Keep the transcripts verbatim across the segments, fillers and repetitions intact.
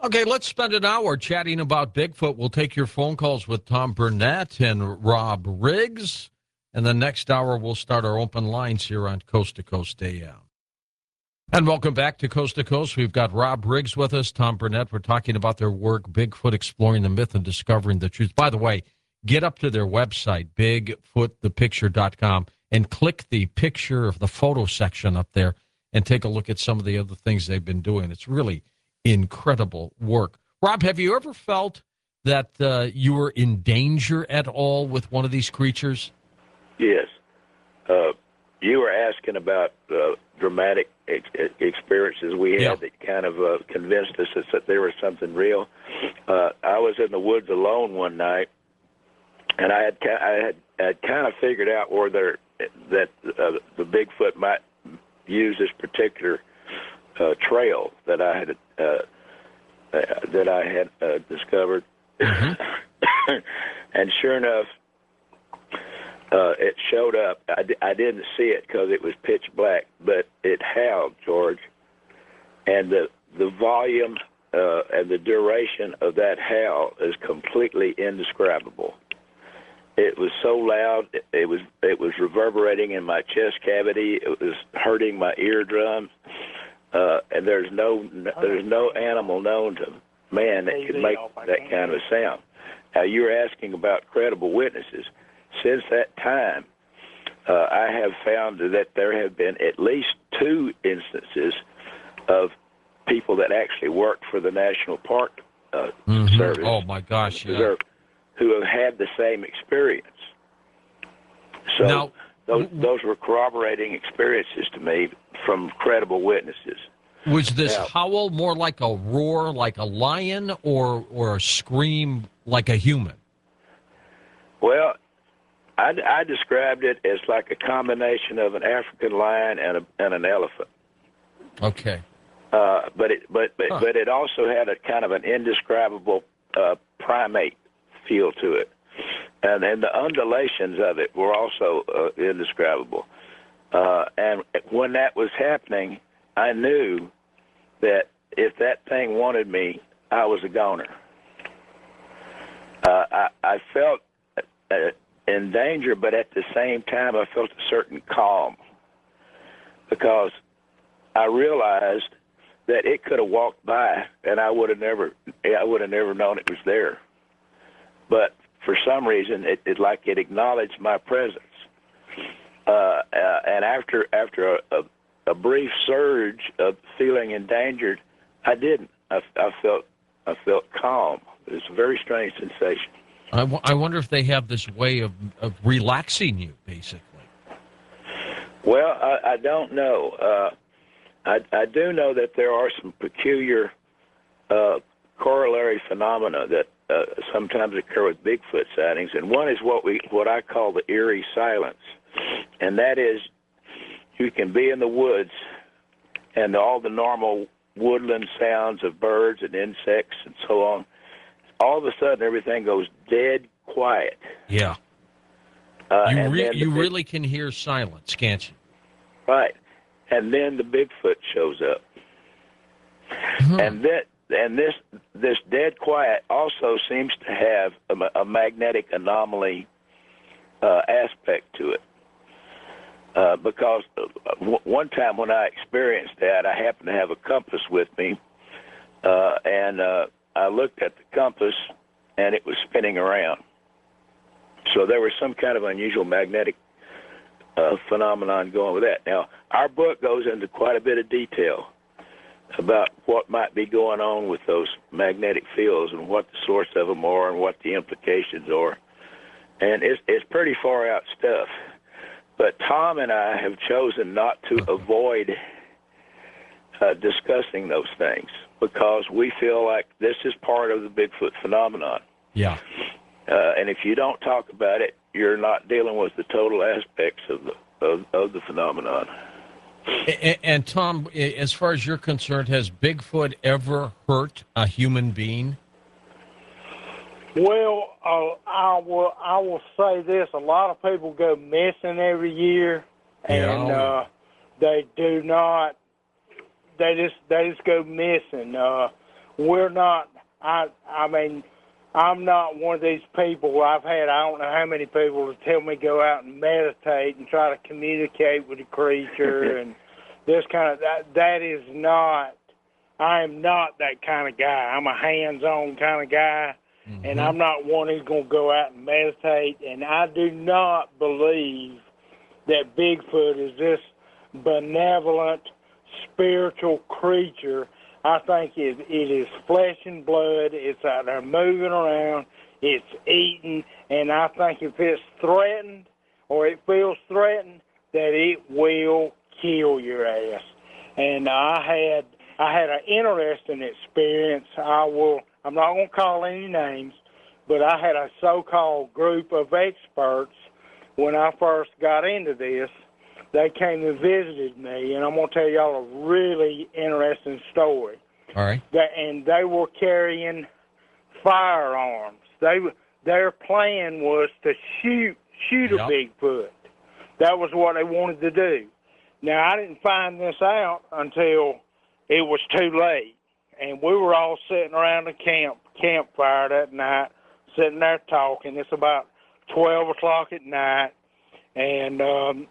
Okay, let's spend an hour chatting about Bigfoot. We'll take your phone calls with Tom Burnett and Rob Riggs. And the next hour, we'll start our open lines here on Coast to Coast A M. And welcome back to Coast to Coast. We've got Rob Riggs with us, Tom Burnett. We're talking about their work, Bigfoot Exploring the Myth and Discovering the Truth. By the way, get up to their website, bigfoot the picture dot com, and click the picture of the photo section up there and take a look at some of the other things they've been doing. It's really incredible work. Rob, have you ever felt that uh, you were in danger at all with one of these creatures? Yes. Uh, you were asking about uh, dramatic ex- experiences we had yeah. that kind of uh, convinced us that there was something real. Uh, I was in the woods alone one night, and I had I had, had kind of figured out where there that uh, the Bigfoot might use this particular uh, trail that I had uh, uh, that I had uh, discovered, mm-hmm. And sure enough, uh, it showed up. I, d- I didn't see it because it was pitch black, but it howled, George, and the the volume uh, and the duration of that howl is completely indescribable. It was so loud, it, it was it was reverberating in my chest cavity. It was hurting my eardrums. Uh, and there's no there's no animal known to man that could make that kind of a sound. Now, you're asking about credible witnesses. Since that time, uh, I have found that there have been at least two instances of people that actually worked for the National Park uh, mm-hmm. Service. Oh, my gosh, yeah. Reserve, who have had the same experience. So now, those, those were corroborating experiences to me from credible witnesses. Was this now, howl more like a roar like a lion or or a scream like a human? Well, I, I described it as like a combination of an African lion and, a, and an elephant. Okay. Uh, but it but but, huh. but it also had a kind of an indescribable uh, primate feel to it, and and the undulations of it were also uh, indescribable. Uh, and when that was happening, I knew that if that thing wanted me, I was a goner. Uh, I, I felt uh, in danger, but at the same time, I felt a certain calm because I realized that it could have walked by, and I would have never, I would have never known it was there. But for some reason, it, it like it acknowledged my presence. Uh, uh, and after after a, a, a brief surge of feeling endangered, I didn't. I, I felt I felt calm. It was a very strange sensation. I, w- I wonder if they have this way of, of relaxing you, basically. Well, I, I don't know. Uh, I, I do know that there are some peculiar uh, corollary phenomena that uh, sometimes occur with Bigfoot sightings, and one is what we what I call the eerie silence, and that is you can be in the woods and all the normal woodland sounds of birds and insects and so on. All of a sudden, everything goes dead quiet. Yeah. Uh, you and re- then you the, really can hear silence, can't you? Right. And then the Bigfoot shows up. Hmm. And that and this this dead quiet also seems to have a, a magnetic anomaly uh, aspect to it. Uh, because w- one time when I experienced that, I happened to have a compass with me, uh, and uh, I looked at the compass, and it was spinning around. So there was some kind of unusual magnetic uh, phenomenon going with that. Now, our book goes into quite a bit of detail about what might be going on with those magnetic fields and what the source of them are and what the implications are. And it's, it's pretty far out stuff. But Tom and I have chosen not to avoid uh, discussing those things because we feel like this is part of the Bigfoot phenomenon. Yeah. Uh, and if you don't talk about it, you're not dealing with the total aspects of the of, of the phenomenon. And, and Tom, as far as you're concerned, has Bigfoot ever hurt a human being? Well, uh, I will. I will say this: a lot of people go missing every year, and yeah. uh, they do not. They just they just go missing. Uh, we're not. I I mean, I'm not one of these people. I've had I don't know how many people to tell me go out and meditate and try to communicate with the creature and this kind of that. That is not. I am not that kind of guy. I'm a hands-on kind of guy, mm-hmm. and I'm not one who's going to go out and meditate. And I do not believe that Bigfoot is this benevolent, spiritual creature. I think it, it is flesh and blood. It's out there moving around. It's eating. And I think if it's threatened or it feels threatened, that it will kill your ass. And I had I had an interesting experience. I will. I'm not going to call any names, but I had a so-called group of experts when I first got into this. They came and visited me, and I'm going to tell y'all a really interesting story. All right. That, and they were carrying firearms. They their plan was to shoot shoot yep. a Bigfoot. That was what they wanted to do. Now I didn't find this out until it was too late, and we were all sitting around the camp campfire that night, sitting there talking. It's about twelve o'clock at night, and um,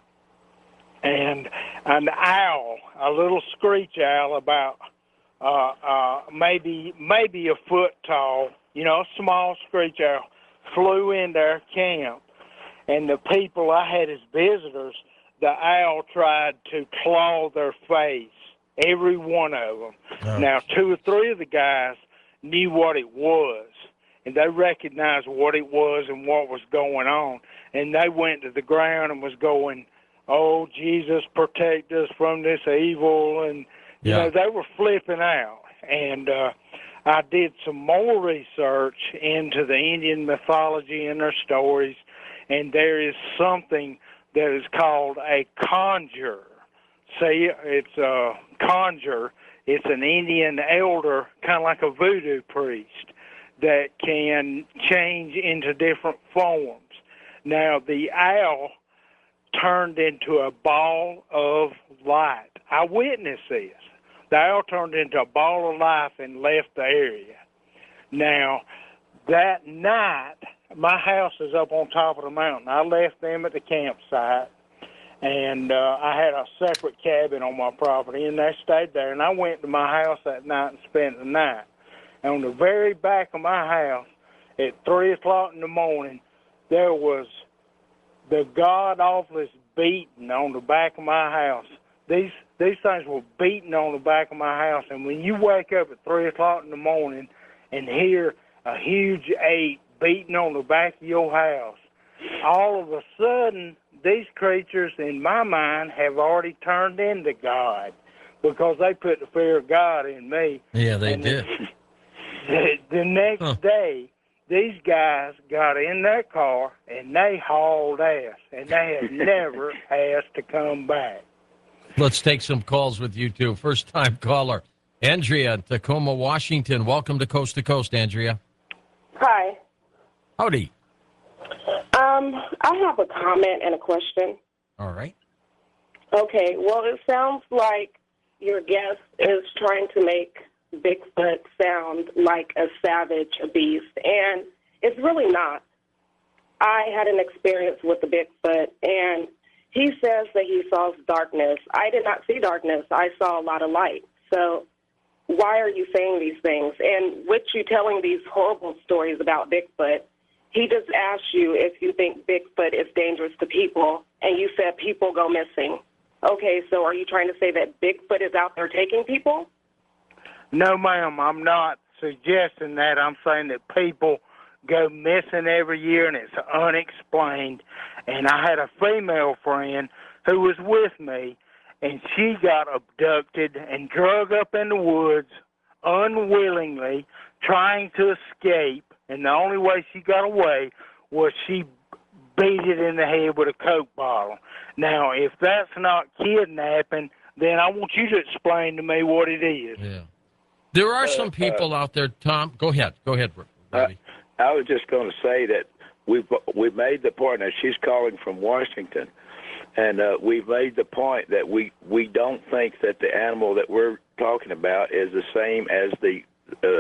and an owl, a little screech owl, about uh, uh, maybe maybe a foot tall, you know, a small screech owl, flew into our camp, and the people I had as visitors, the owl tried to claw their face. Every one of them. Oh. Now, two or three of the guys knew what it was, and they recognized what it was and what was going on, and they went to the ground and was going, "Oh, Jesus, protect us from this evil," and, you yeah. know, they were flipping out. And uh, I did some more research into the Indian mythology and their stories, and there is something that is called a conjure. See, it's a conjure. It's an Indian elder, kind of like a voodoo priest, that can change into different forms. Now, the owl turned into a ball of light. I witnessed this. The owl turned into a ball of light and left the area. Now, that night, my house is up on top of the mountain. I left them at the campsite. And uh, I had a separate cabin on my property, and they stayed there. And I went to my house that night and spent the night. And on the very back of my house, at three o'clock in the morning, there was the god-awfulest beating on the back of my house. These these things were beating on the back of my house. And when you wake up at three o'clock in the morning and hear a huge ape beating on the back of your house, all of a sudden, these creatures, in my mind, have already turned into God because they put the fear of God in me. Yeah, they and did. The, the next huh. day, these guys got in their car, and they hauled ass, and they have never asked to come back. Let's take some calls with you, too. First-time caller, Andrea, Tacoma, Washington. Welcome to Coast to Coast, Andrea. Hi. Howdy. Um, I have a comment and a question. All right. Okay, well, it sounds like your guest is trying to make Bigfoot sound like a savage, a beast, and it's really not. I had an experience with the Bigfoot, and he says that he saw darkness. I did not see darkness. I saw a lot of light. So why are you saying these things? And with you telling these horrible stories about Bigfoot, he just asked you if you think Bigfoot is dangerous to people, and you said people go missing. Okay, so are you trying to say that Bigfoot is out there taking people? No, ma'am, I'm not suggesting that. I'm saying that people go missing every year, and it's unexplained. And I had a female friend who was with me, and she got abducted and drug up in the woods unwillingly, trying to escape. And the only way she got away was she beat it in the head with a Coke bottle. Now, if that's not kidnapping, then I want you to explain to me what it is. Yeah. There are some people uh, out there, Tom. Go ahead. Go ahead, Robbie. Uh, I was just going to say that we've, we've made the point. Now, she's calling from Washington, and uh, we've made the point that we, we don't think that the animal that we're talking about is the same as the uh,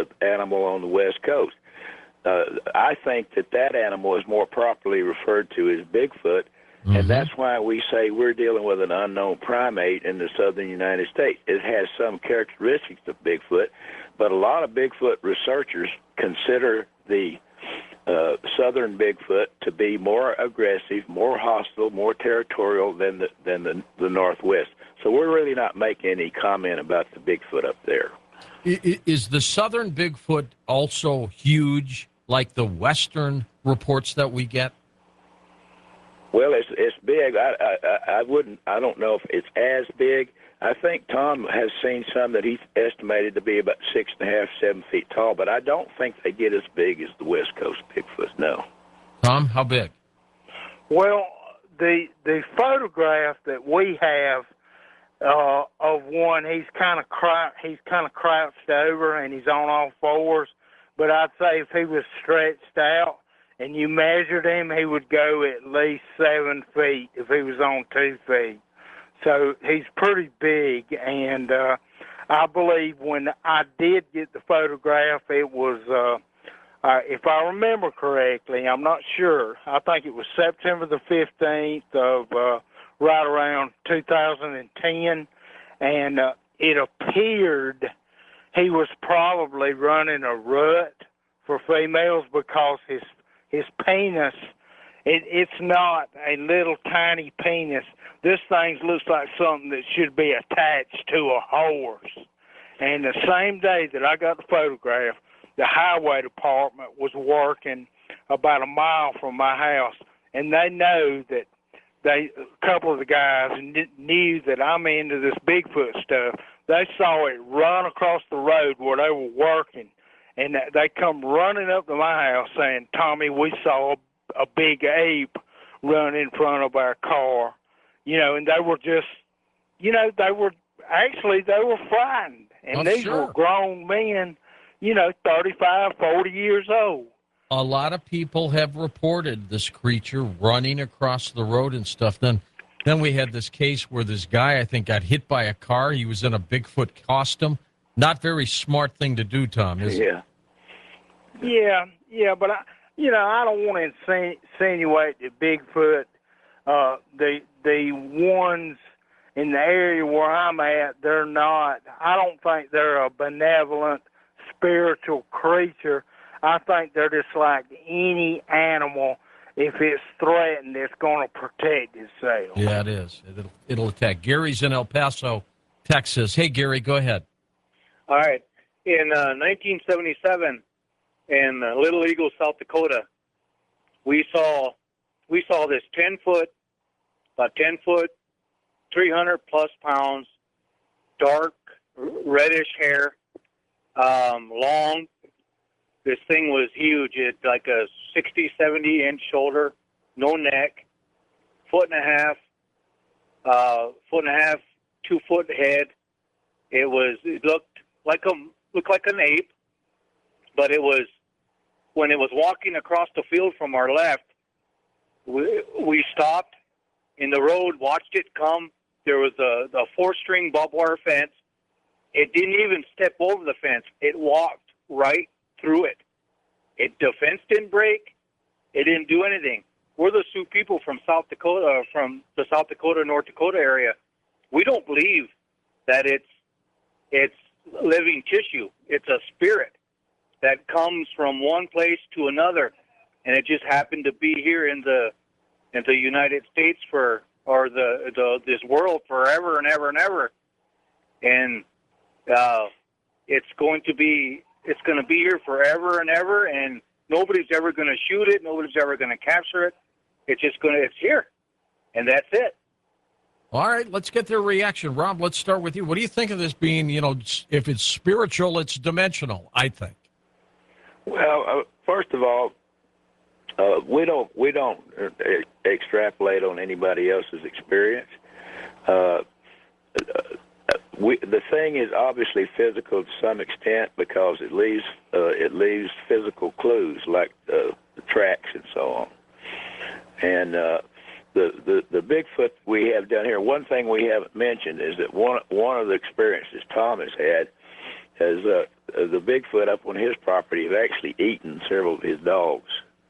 animal on the West Coast. Uh, I think that that animal is more properly referred to as Bigfoot, mm-hmm. and that's why we say we're dealing with an unknown primate in the southern United States. It has some characteristics of Bigfoot, but a lot of Bigfoot researchers consider the uh, southern Bigfoot to be more aggressive, more hostile, more territorial than the, than the, the Northwest. So we're really not making any comment about the Bigfoot up there. Is the southern Bigfoot also huge, like the western reports that we get? Well, it's it's big. I, I I wouldn't. I don't know if it's as big. I think Tom has seen some that he's estimated to be about six and a half, seven feet tall. But I don't think they get as big as the West Coast Bigfoot. No. Tom, how big? Well, the the photograph that we have uh, of one, he's kind of crou- he's kind of crouched over and he's on all fours. But I'd say if he was stretched out and you measured him, he would go at least seven feet if he was on two feet. So he's pretty big, and uh, I believe when I did get the photograph, it was, uh, uh, if I remember correctly, I'm not sure, I think it was September the fifteenth of uh, right around two thousand ten, and uh, it appeared he was probably running a rut for females because his his penis, it, it's not a little tiny penis. This thing looks like something that should be attached to a horse. And the same day that I got the photograph, the highway department was working about a mile from my house, and they know that they, a couple of the guys knew that I'm into this Bigfoot stuff. They saw it run across the road where they were working, and they come running up to my house saying, "Tommy, we saw a, a big ape run in front of our car." You know, and they were just, you know, they were, actually, they were frightened. And oh, these sure. were grown men, you know, thirty-five, forty years old. A lot of people have reported this creature running across the road and stuff. Then then we had this case where this guy, I think, got hit by a car. He was in a Bigfoot costume. Not very smart thing to do, Tom, is yeah. it? Yeah, yeah, but, I, you know, I don't want to insinuate that Bigfoot, uh, the the ones in the area where I'm at, they're not, I don't think they're a benevolent, spiritual creature. I think they're just like any animal. If it's threatened, it's going to protect itself. Yeah, it is. It'll, it'll attack. Gary's in El Paso, Texas. Hey, Gary, go ahead. All right. In uh, nineteen seventy-seven, in uh, Little Eagle, South Dakota, we saw we saw this ten foot, about ten foot, three hundred plus pounds, dark reddish hair, um, long. This thing was huge. It like a sixty, seventy inch shoulder, no neck, foot and a half, uh, foot and a half, two foot head. It was. It looked like a looked like an ape, but it was when it was walking across the field from our left. We we stopped in the road, watched it come. There was a, a four-string barbed wire fence. It didn't even step over the fence. It walked right through it. It the fence didn't break. It didn't do anything. We're the Sioux people from South Dakota, from the South Dakota, North Dakota area. We don't believe that it's it's living tissue. It's a spirit that comes from one place to another, and it just happened to be here in the in the United States for or the, the this world forever and ever and ever, and uh, it's going to be it's going to be here forever and ever, and nobody's ever going to shoot it. Nobody's ever going to capture it. It's just going to it's here, and that's it. All right, let's get their reaction. Rob, let's start with you. What do you think of this being, you know, if it's spiritual, it's dimensional, I think? Well, uh, first of all, uh, we don't we don't uh, extrapolate on anybody else's experience. Uh, we, the thing is obviously physical to some extent because it leaves uh, it leaves physical clues like uh, the tracks and so on. And uh, the, the the Bigfoot we have down here. One thing we haven't mentioned is that one one of the experiences Tom has had has uh, the Bigfoot up on his property have actually eaten several of his dogs.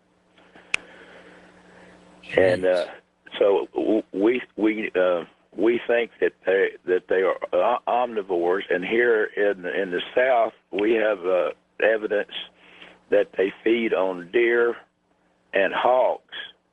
Jeez. And uh, so we we uh, we think that they that they are omnivores, and here in in the South we have uh, evidence that they feed on deer and hogs,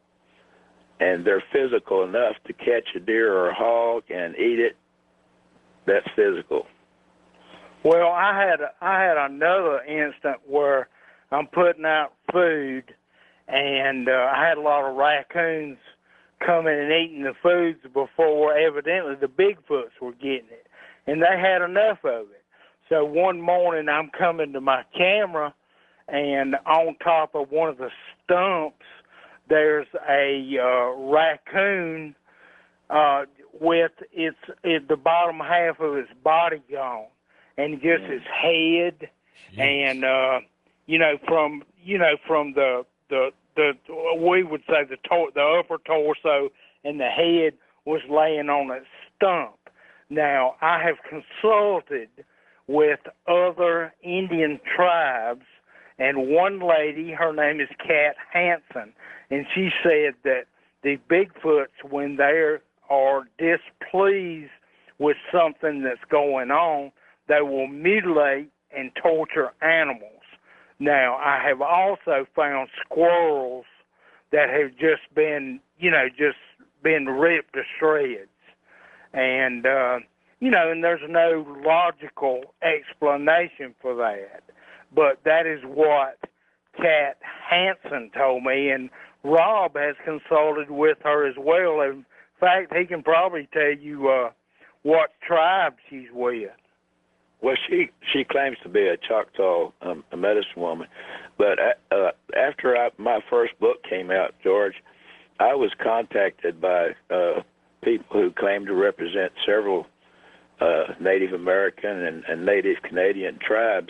and they're physical enough to catch a deer or a hog and eat it. That's physical. Well, I had a, I had another instant where I'm putting out food, and uh, I had a lot of raccoons coming and eating the foods before evidently the Bigfoots were getting it, and they had enough of it. So one morning I'm coming to my camera, and on top of one of the stumps there's a uh, raccoon uh, with its, its the bottom half of its body gone, and just its head. Jeez. And uh, you know, from you know from the the the we would say the to- the upper torso and the head was laying on a stump. Now I have consulted with other Indian tribes, and one lady, her name is Kat Hansen, and she said that the Bigfoots, when they are displeased with something that's going on, they will mutilate and torture animals. Now, I have also found squirrels that have just been, you know, just been ripped to shreds. And, uh, you know, and there's no logical explanation for that. But that is what Kat Hansen told me, and Rob has consulted with her as well. In fact, he can probably tell you uh, what tribe she's with. Well, she she claims to be a Choctaw um, a medicine woman, but uh, after I, my first book came out, George, I was contacted by uh, people who claim to represent several uh, Native American and, and Native Canadian tribes,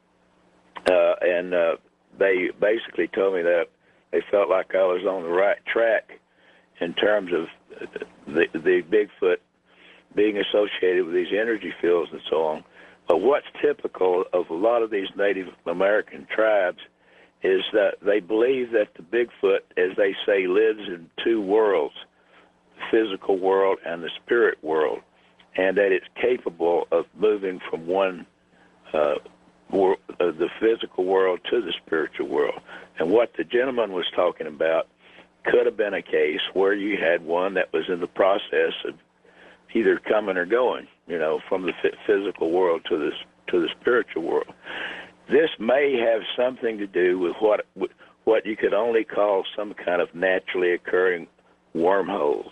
uh, and uh, they basically told me that they felt like I was on the right track in terms of the, the Bigfoot being associated with these energy fields and so on. But what's typical of a lot of these Native American tribes is that they believe that the Bigfoot, as they say, lives in two worlds, the physical world and the spirit world, and that it's capable of moving from one, uh, wor- uh, the physical world to the spiritual world. And what the gentleman was talking about could have been a case where you had one that was in the process of either coming or going, you know, from the physical world to the to the spiritual world. This may have something to do with what what you could only call some kind of naturally occurring wormholes,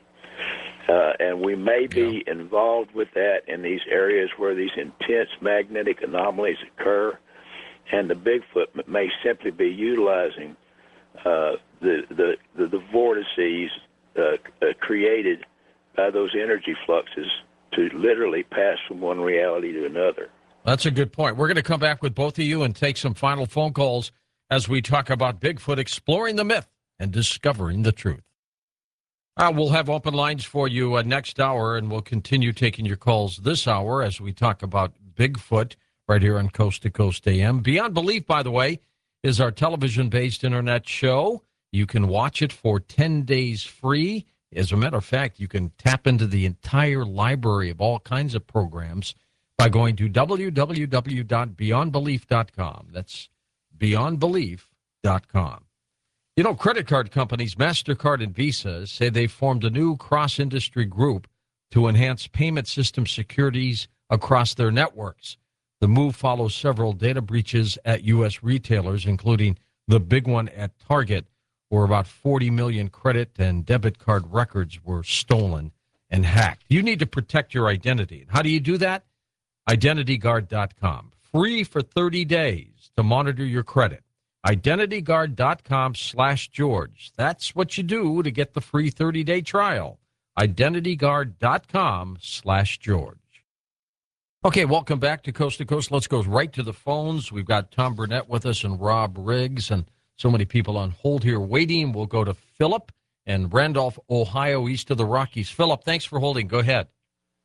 uh, and we may be yeah. involved with that in these areas where these intense magnetic anomalies occur, and the Bigfoot may simply be utilizing uh, the, the the the vortices uh, uh, created by those energy fluxes to literally pass from one reality to another. That's a good point. We're going to come back with both of you and take some final phone calls as we talk about Bigfoot, exploring the myth and discovering the truth. Uh, we'll have open lines for you uh, next hour, and we'll continue taking your calls this hour as we talk about Bigfoot right here on Coast to Coast A M. Beyond Belief, by the way, is our television-based internet show. You can watch it for ten days free. As a matter of fact, you can tap into the entire library of all kinds of programs by going to w w w dot beyond belief dot com. That's beyond belief dot com. You know, credit card companies, MasterCard and Visa, say they formed a new cross-industry group to enhance payment system securities across their networks. The move follows several data breaches at U S retailers, including the big one at Target, where about forty million credit and debit card records were stolen and hacked. You need to protect your identity. How do you do that? identity guard dot com. Free for thirty days to monitor your credit. identity guard dot com slash George. That's what you do to get the free thirty-day trial. identity guard dot com slash George. Okay, welcome back to Coast to Coast. Let's go right to the phones. We've got Tom Burnett with us and Rob Riggs, and so many people on hold here waiting. We'll go to Philip in Randolph, Ohio, east of the Rockies. Philip, thanks for holding. Go ahead.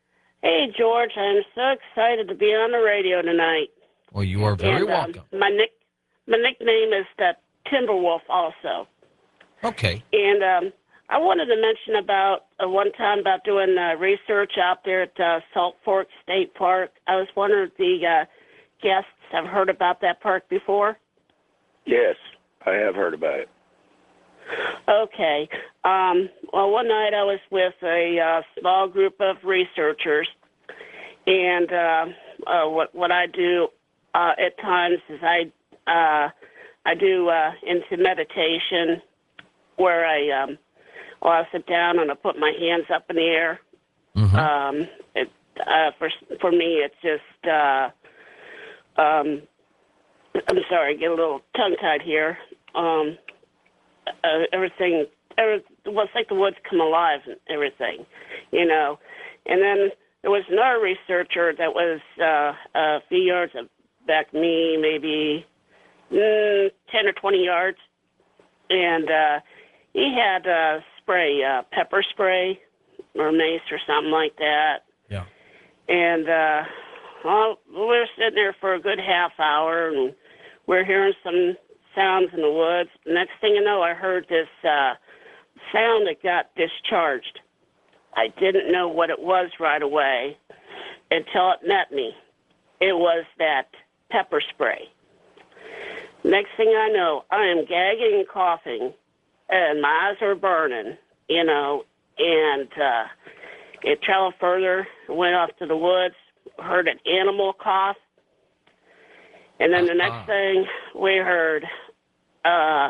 Hey, George, I'm so excited to be on the radio tonight. Well, you are very and, um, welcome. My nick, my nickname is the Timberwolf also. Okay. And um, I wanted to mention about uh, one time about doing uh, research out there at uh, Salt Fork State Park. I was wondering if the uh, guests have heard about that park before? Yes, I have heard about it. Okay. Um, well, one night I was with a uh, small group of researchers, and uh, uh, what what I do uh, at times is I uh, I do uh, into meditation, where I um, well I sit down and I put my hands up in the air. Mm-hmm. Um, it, uh, for for me, it's just uh, um, I'm sorry, I get a little tongue tied here. Um, Uh, everything, every, well, it's like the woods come alive and everything, you know. And then there was another researcher that was uh, a few yards back me, maybe mm, ten or twenty yards, and uh, he had uh, spray, uh, pepper spray or mace or something like that. Yeah. And uh, well, we were sitting there for a good half hour, and we're hearing some sounds in the woods. The next thing you know, I heard this uh, sound that got discharged. I didn't know what it was right away until it met me. It was that pepper spray. Next thing I know, I am gagging and coughing, and my eyes are burning, you know, and uh, it traveled further, went off to the woods, heard an animal cough, and then the next uh-huh. thing we heard, uh,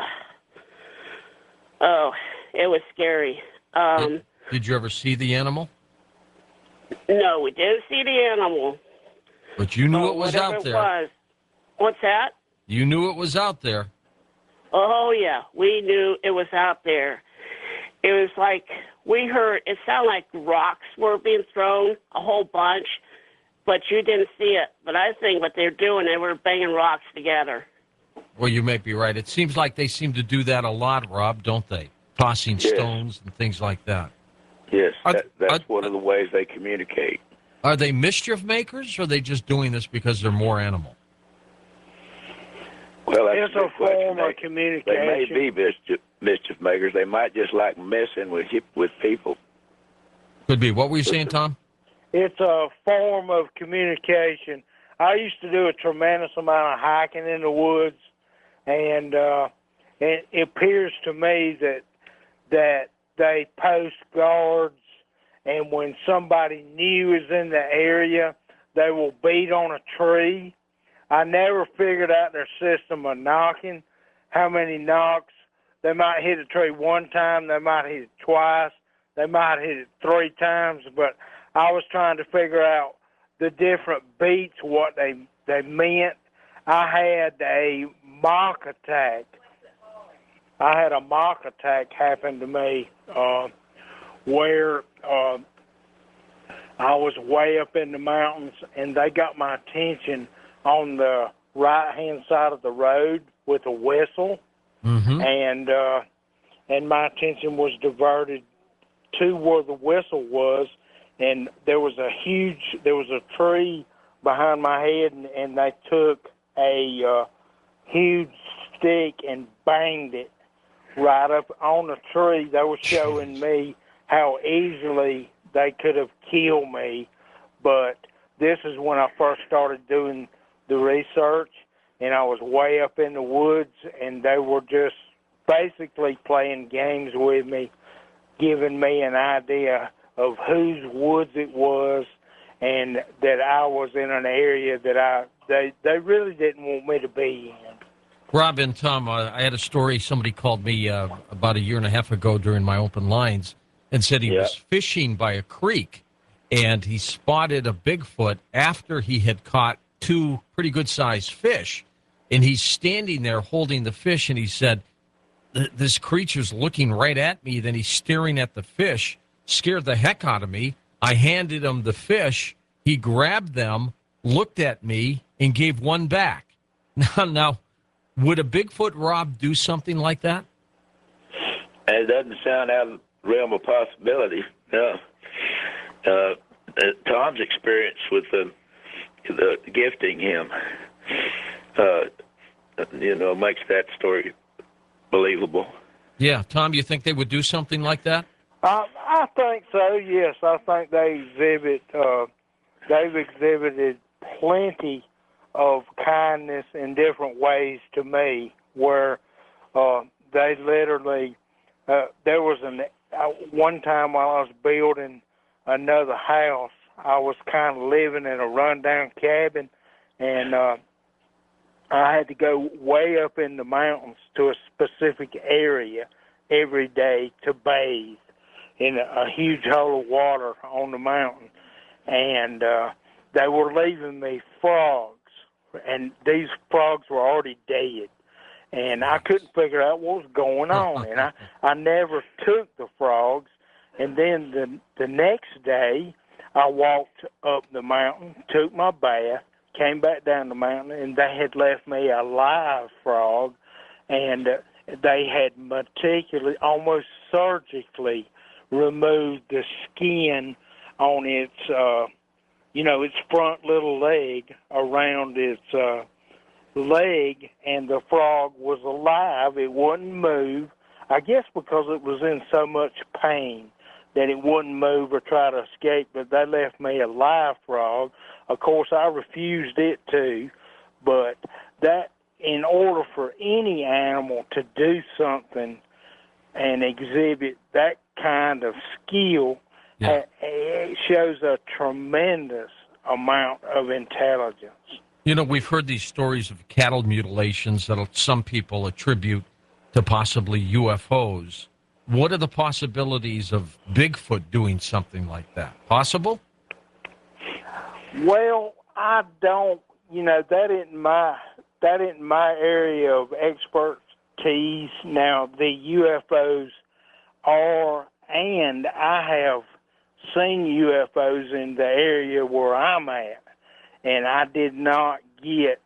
oh, it was scary. Um, did, did you ever see the animal? No, we didn't see the animal. But you knew Oh, it was whatever out it there. was. What's that? You knew it was out there. Oh, yeah, we knew it was out there. It was like we heard, it sounded like rocks were being thrown, a whole bunch, but you didn't see it. But I think what they're doing, they were banging rocks together. Well, you may be right. It seems like they seem to do that a lot, Rob, don't they? Tossing Yes. stones and things like that. Yes, Are- that, that's are- one of the ways they communicate. Are they mischief makers, or are they just doing this because they're more animal? Well, that's It's a a good question. form They, of communication. they may be mischief, mischief makers. They might just like messing with with people. Could be. What were you saying, Tom? It's a form of communication. I used to do a tremendous amount of hiking in the woods, and uh, it, it appears to me that that they post guards, and when somebody new is in the area, they will beat on a tree. I never figured out their system of knocking, how many knocks. They might hit a tree one time, they might hit it twice, they might hit it three times, but I was trying to figure out the different beats, what they they meant. I had a mock attack. I had a mock attack happen to me uh, where uh, I was way up in the mountains, and they got my attention on the right-hand side of the road with a whistle, Mm-hmm. and uh, and my attention was diverted to where the whistle was, and there was a huge, there was a tree behind my head, and, and they took a uh, huge stick and banged it right up on the tree. They were showing me how easily they could have killed me, but this is when I first started doing the research, and I was way up in the woods, and they were just basically playing games with me, giving me an idea of whose woods it was, and that I was in an area that I they they really didn't want me to be in. Rob and Tom, uh, I had a story. Somebody called me uh, about a year and a half ago during my open lines and said he Yeah. was fishing by a creek, and he spotted a Bigfoot after he had caught two pretty good-sized fish, and he's standing there holding the fish, and he said, this creature's looking right at me, then he's staring at the fish, scared the heck out of me. I handed him the fish. He grabbed them, looked at me, and gave one back. Now, now would a Bigfoot, Rob, do something like that? And it doesn't sound out of the realm of possibility. No. Uh, uh, Tom's experience with the, the gifting him, uh, you know, makes that story believable. Yeah, Tom, you think they would do something like that? I, I think so. Yes, I think they exhibit. Uh, they've exhibited plenty of kindness in different ways to me, where uh, they literally. Uh, there was an uh, one time while I was building another house, I was kind of living in a rundown cabin, and uh, I had to go way up in the mountains to a specific area every day to bathe in a, a huge hole of water on the mountain. And uh, they were leaving me frogs, and these frogs were already dead. And I couldn't figure out what was going on. And I, I never took the frogs. And then the, the next day, I walked up the mountain, took my bath, came back down the mountain, and they had left me a live frog, and uh, they had meticulously, almost surgically, removed the skin on its, uh, you know, its front little leg around its uh, leg, and the frog was alive. It wouldn't move, I guess because it was in so much pain that it wouldn't move or try to escape, but they left me a live frog. Of course, I refused it too, but that, in order for any animal to do something and exhibit that kind of skill, yeah. it shows a tremendous amount of intelligence. You know, we've heard these stories of cattle mutilations that some people attribute to possibly U F Os. What are the possibilities of Bigfoot doing something like that? Possible? Well, I don't, you know, that isn't my, that isn't my area of expertise. Now, the U F Os are, and I have seen U F Os in the area where I'm at, and I did not get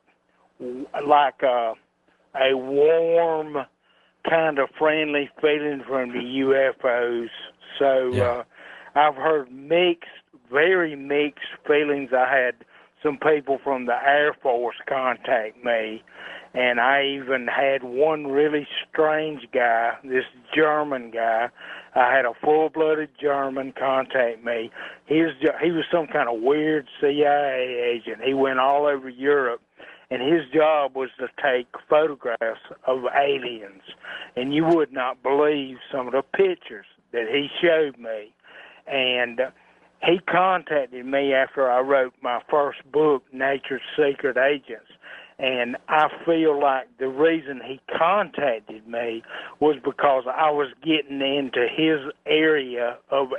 like a, a warm, kind of friendly feeling from the U F Os. So yeah. uh, I've heard mixed, very mixed feelings. I had some people from the Air Force contact me, and I even had one really strange guy, this German guy. I had a full-blooded German contact me. He was, he was some kind of weird C I A agent. He went all over Europe, and his job was to take photographs of aliens. And you would not believe some of the pictures that he showed me. And uh, he contacted me after I wrote my first book, Nature's Secret Agents. And I feel like the reason he contacted me was because I was getting into his area of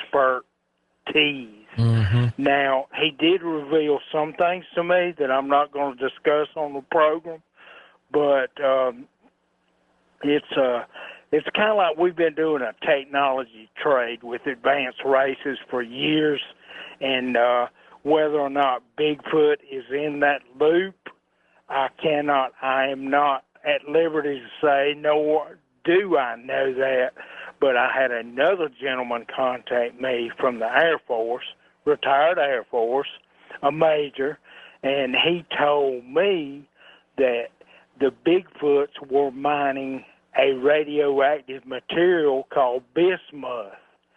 expertise. Mm-hmm. Now, he did reveal some things to me that I'm not going to discuss on the program, but um, it's uh, it's kind of like we've been doing a technology trade with advanced races for years, and uh, whether or not Bigfoot is in that loop, I cannot, I am not at liberty to say, nor do I know that, but I had another gentleman contact me from the Air Force, retired Air Force, a major, and he told me that the Bigfoots were mining a radioactive material called bismuth,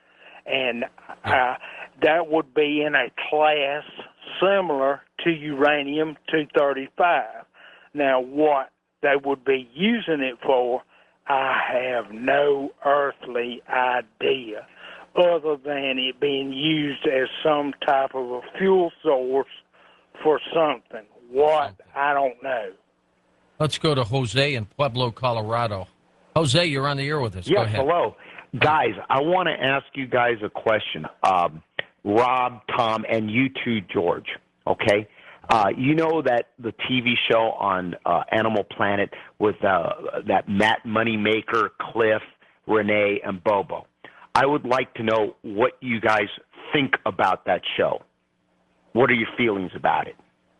and uh, that would be in a class similar to uranium two thirty-five. Now, what they would be using it for, I have no earthly idea, other than it being used as some type of a fuel source for something. What, I don't know. Let's go to Jose in Pueblo, Colorado. Jose, you're on the air with us. Yes, go ahead. Hello. Guys, I want to ask you guys a question. Um, Rob, Tom, and you too, George, okay? Uh, you know that the T V show on uh, Animal Planet with uh, that Matt Moneymaker, Cliff, Renee, and Bobo. I would like to know what you guys think about that show. What are your feelings about it?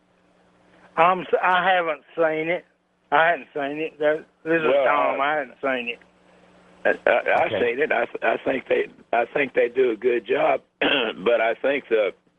Um, I haven't seen it. I hadn't seen it. This is well, Tom. Uh, I hadn't seen it. I, I, I've Okay. seen it. I, I think they, I think they do a good job, but I think the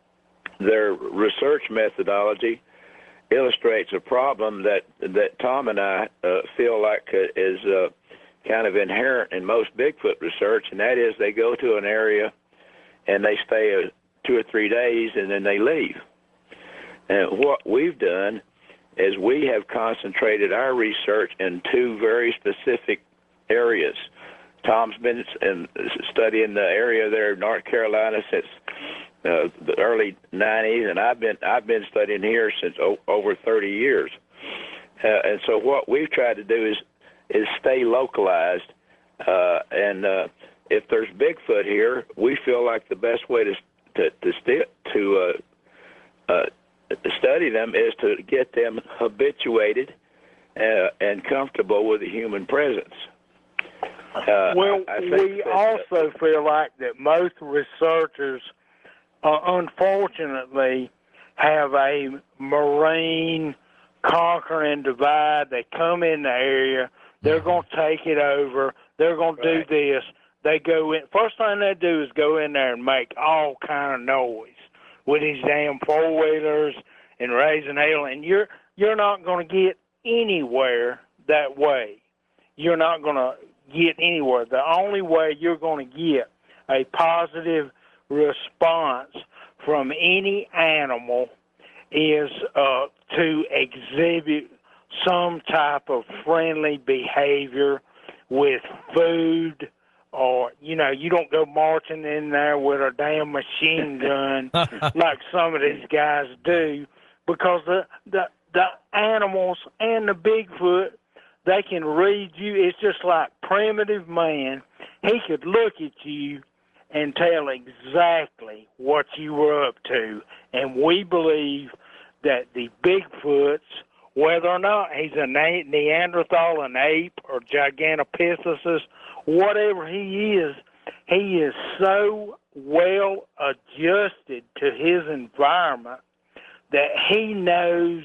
their research methodology illustrates a problem that that Tom and I uh, feel like uh, is uh, kind of inherent in most Bigfoot research, and that is they go to an area and they stay uh, two or three days and then they leave. And what we've done is we have concentrated our research in two very specific areas. Tom's been in, studying the area there in North Carolina since Uh, the early nineties, and I've been I've been studying here since o- over thirty years. Uh, and so what we've tried to do is is stay localized. Uh, and uh, if there's Bigfoot here, we feel like the best way to to to, st- to uh, uh, study them is to get them habituated uh, and comfortable with the human presence. Uh, well, I, I think we that, also uh, feel like that most researchers Uh, unfortunately, have a marine conquer and divide. They come in the area, they're going to take it over, they're going to right. do this. They go in, first thing they do is go in there and make all kind of noise with these damn four-wheelers and raising hell, and you're, you're not going to get anywhere that way. You're not going to get anywhere. The only way you're going to get a positive response from any animal is uh, to exhibit some type of friendly behavior with food, or, you know, you don't go marching in there with a damn machine gun like some of these guys do, because the, the, the animals and the Bigfoot, they can read you. It's just like primitive man. He could look at you and tell exactly what you were up to. And we believe that the Bigfoots, whether or not he's a Neanderthal, an ape, or Gigantopithecus, whatever he is, he is so well adjusted to his environment that he knows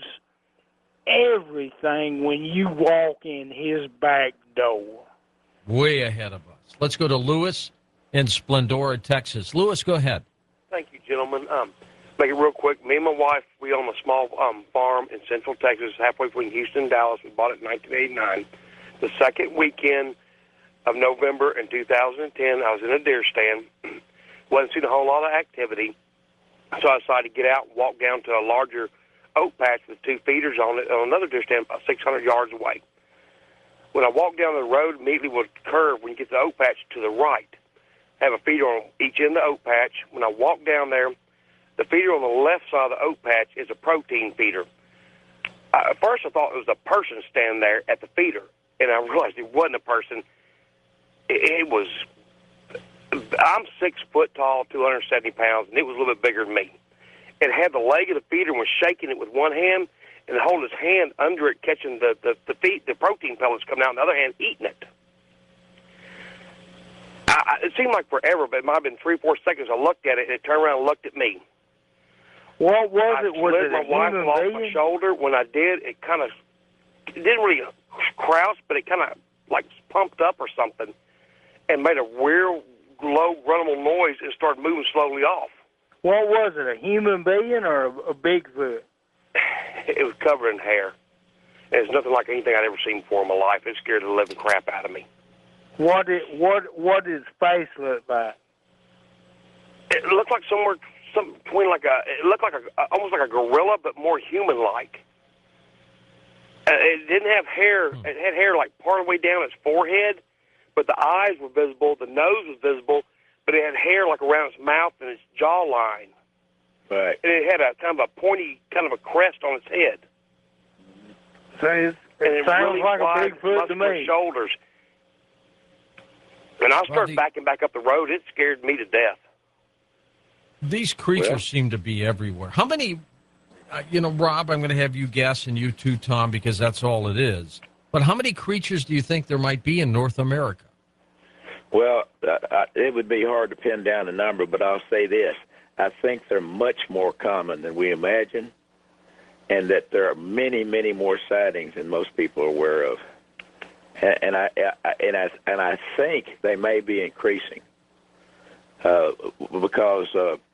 everything when you walk in his back door. Way ahead of us. Let's go to Lewis in Splendora, Texas. Lewis, go ahead. Thank you, gentlemen. Um, make it real quick. Me and my wife, we own a small um, farm in Central Texas, halfway between Houston and Dallas. We bought it in nineteen eighty-nine. The second weekend of November in two thousand ten, I was in a deer stand. Wasn't seeing a whole lot of activity, so I decided to get out and walk down to a larger oak patch with two feeders on it on another deer stand about six hundred yards away. When I walked down the road, immediately with a curve, when you get to the oak patch to the right, have a feeder on each end of the oak patch. When I walk down there, the feeder on the left side of the oak patch is a protein feeder. Uh, at first, I thought it was a person standing there at the feeder, and I realized it wasn't a person. It, it was, I'm six foot tall, two hundred seventy pounds, and it was a little bit bigger than me. It had the leg of the feeder and was shaking it with one hand, and holding his hand under it, catching the, the, the, feet, the protein pellets coming out, and the other hand eating it. I, it seemed like forever, but it might have been three, four seconds. I looked at it, and it turned around and looked at me. What was I it? Was slid it my a wife human off being? my shoulder. When I did, it kind of it didn't really crouch, but it kind of like pumped up or something, and made a weird, low, gruntable noise and started moving slowly off. What was it? A human being or a, a Bigfoot? It was covered in hair. And it's nothing like anything I'd ever seen before in my life. It scared the living crap out of me. What did what what did his face look like? It looked like somewhere some between like a it looked like a almost like a gorilla, but more human-like. Uh, it didn't have hair. It had hair like part of the way down its forehead, but the eyes were visible, the nose was visible, but it had hair like around its mouth and its jawline. Right. And it had a kind of a pointy, kind of a crest on its head. So it, it and it sounds really like wide, a Bigfoot to muscular me. shoulders. When I started the- backing back up the road, it scared me to death. These creatures Well- seem to be everywhere. How many, uh, you know, Rob, I'm going to have you guess, and you too, Tom, because that's all it is. But how many creatures do you think there might be in North America? Well, uh, I, it would be hard to pin down a number, but I'll say this. I think they're much more common than we imagine, and that there are many, many more sightings than most people are aware of. And, and I, I and I and I think they may be increasing uh, because uh, you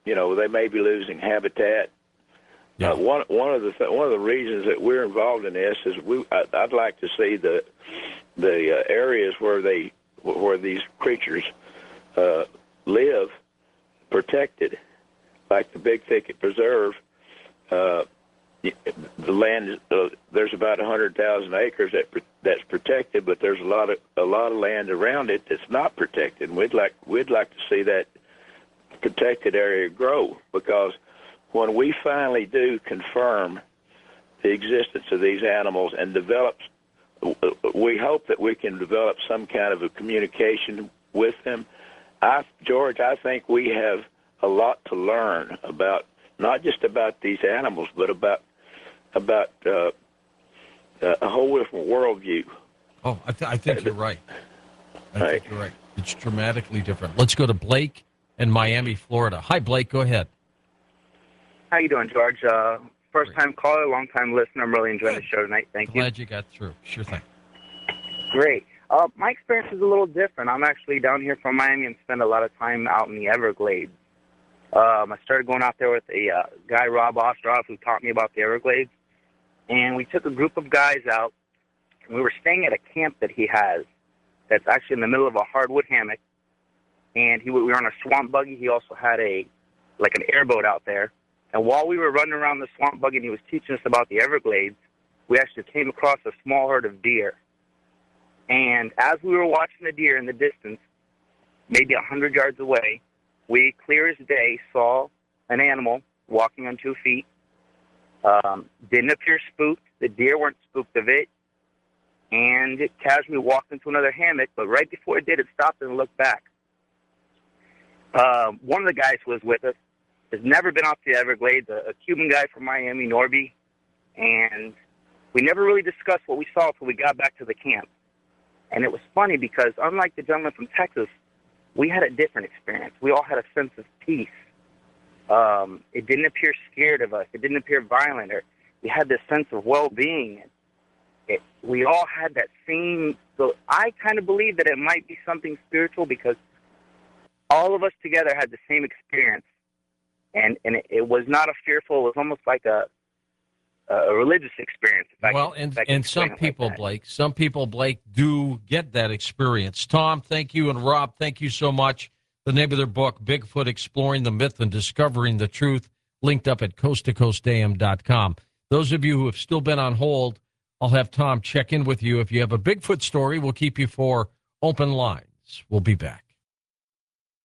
you know, they may be losing habitat. Yeah. Uh, one one of the th- one of the reasons that we're involved in this is we I, I'd like to see the the uh, areas where they where these creatures uh, live protected, like the Big Thicket Preserve. Uh, the land uh, there's about one hundred thousand acres that that's protected, but there's a lot of a lot of land around it that's not protected. And we'd like we'd like to see that protected area grow, because when we finally do confirm the existence of these animals and develop, we hope that we can develop some kind of a communication with them. I, George, I think we have a lot to learn about, not just about these animals, but about about uh, a whole different worldview. Oh, I, th- I think you're right. I Right. think you're right. It's dramatically different. Let's go to Blake in Miami, Florida. Hi, Blake. Go ahead. How you doing, George? Uh, first time caller, long time listener. I'm really enjoying the show tonight. Thank you. Glad you got through. Sure thing. Great. Uh, my experience is a little different. I'm actually down here from Miami and spend a lot of time out in the Everglades. Um, I started going out there with a uh, guy, Rob Ostroff, who taught me about the Everglades. And we took a group of guys out, and we were staying at a camp that he has that's actually in the middle of a hardwood hammock. And he, we were on a swamp buggy. He also had a like an airboat out there. And while we were running around the swamp buggy and he was teaching us about the Everglades, we actually came across a small herd of deer. And as we were watching the deer in the distance, maybe a hundred yards away, we, clear as day, saw an animal walking on two feet. Um, didn't appear spooked. The deer weren't spooked of it. And it casually walked into another hammock, but right before it did, it stopped and looked back. Um, one of the guys who was with us has never been out to the Everglades, a, a Cuban guy from Miami, Norby, and we never really discussed what we saw until we got back to the camp. And it was funny because unlike the gentleman from Texas, we had a different experience. We all had a sense of peace. Um, it didn't appear scared of us. It didn't appear violent. Or we had this sense of well-being. It, we all had that same, so I kind of believe that it might be something spiritual because all of us together had the same experience. And and it, it was not a fearful, it was almost like a a religious experience. Well, can, and, and and some people, like Blake, some people, Blake, do get that experience. Tom, thank you, and Rob, thank you so much. The name of their book, Bigfoot, Exploring the Myth and Discovering the Truth, linked up at coast to coast a m dot com. Those of you who have still been on hold, I'll have Tom check in with you. If you have a Bigfoot story, we'll keep you for open lines. We'll be back.